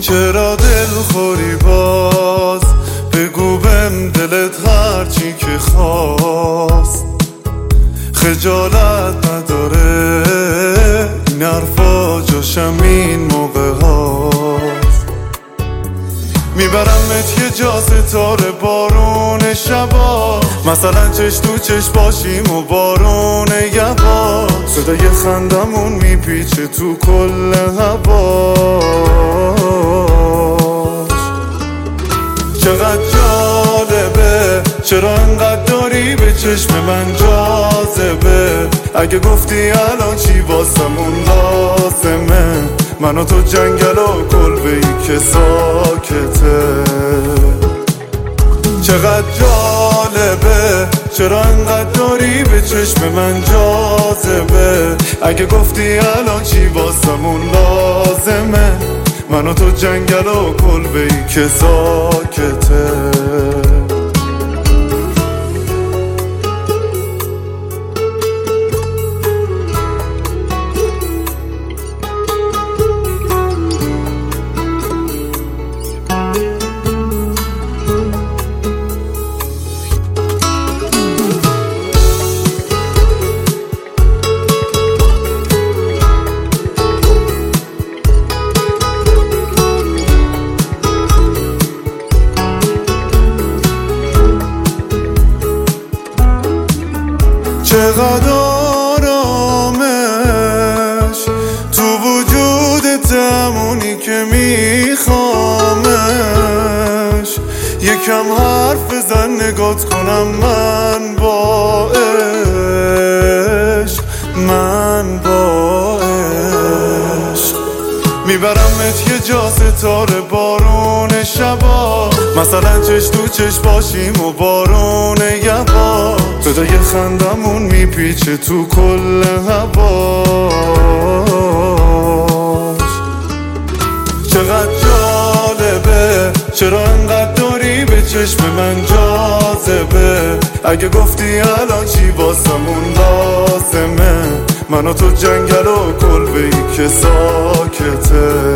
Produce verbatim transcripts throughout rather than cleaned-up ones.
چرا دل خوری باز؟ بگو بهم دلت هرچی که خواست. خجالت نداره این حرفا جاشم این موقع هاست. میبرمت یه جا ستاره بارون شبا، مثلا چش تو چش باشیم و بارون یبا. صدای خندمون میپیچه تو کل هواش. چقدر جالبه چرا انقدر داری به چشم من جاذبه. اگه گفتی الان چی واسمون لازمه، من و تو جنگل و کلبه ای که ساکته. چقدر جالبه چرا انقدر داری به چشم من جاذبه. اگه گفتی الان چی واسمون لازمه، من و تو جنگل و کلبه ای که ساکته. چقدر آرامش تو وجودت، همونی که میخوامش. یکم حرف بزن نگات کنم من با عشق، من با عشق. میبرمت یه جا ستاره بارون شبا، مثلا چش تو چش باشیم و بارون یبا. صدای خندمون میپیچه تو کل هواش. چقدر جالبه چرا انقدر داری به چشم من جاذبه. اگه گفتی الان چی واسمون لازمه، من و تو جنگل و کلبه ای که ساکته.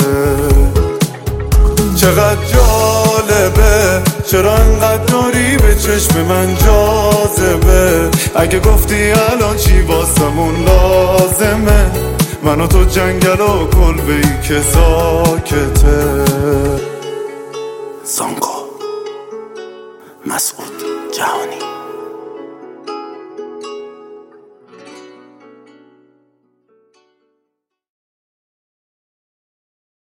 چقدر جالبه چرا انقدر داری به چشم من جاذبه. اگه گفتی الان چی واسمون لازمه، من و تو جنگل و کلبه ای که ساکته. زانگو مسعود جهانی.